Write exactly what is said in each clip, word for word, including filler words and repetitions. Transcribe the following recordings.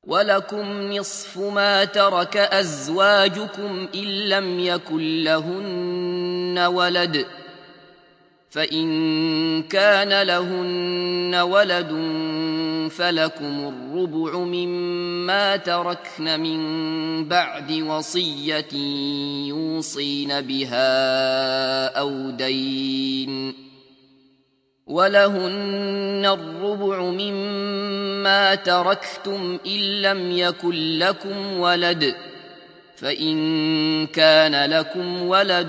ولكم نصف ما ترك أزواجكم إن لم يكن لهن ولد، فإن كان لهن ولد فلكم الربع مما تركن من بعد وصية يوصين بها أو دين، ولهن الربع مما تركتم إن لم يكن لكم ولد، فإن كان لكم ولد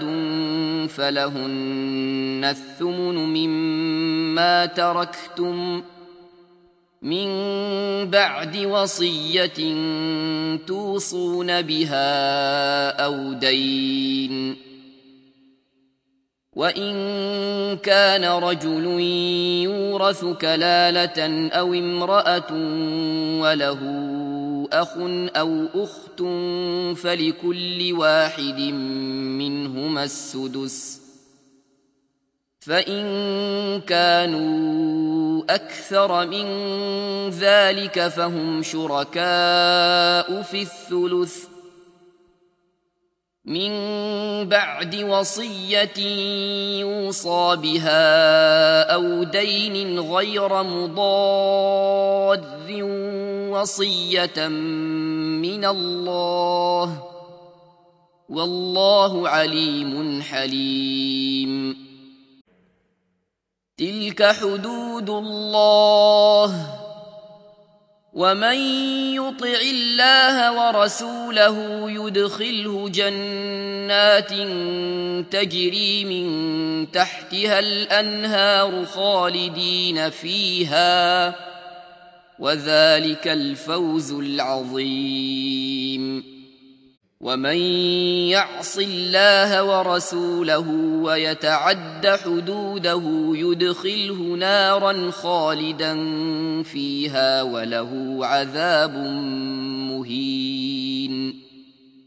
فلهن الثمن مما تركتم من بعد وصية توصون بها أو دين. وإن كان رجل يورث كلالة أو امرأة وله أخ أو أخت فلكل واحد منهما السدس، فإن كانوا أكثر من ذلك فهم شركاء في الثلث من بعد وصية يوصى بها أو دين غير مضار وصية من الله، والله عليم حليم. تلك حدود الله، ومن يطع الله ورسوله يدخله جنات تجري من تحتها الأنهار خالدين فيها، وذلك الفوز العظيم. ومن يعص الله ورسوله ويتعد حدوده يدخله نارا خالدا فيها وله عذاب مهين.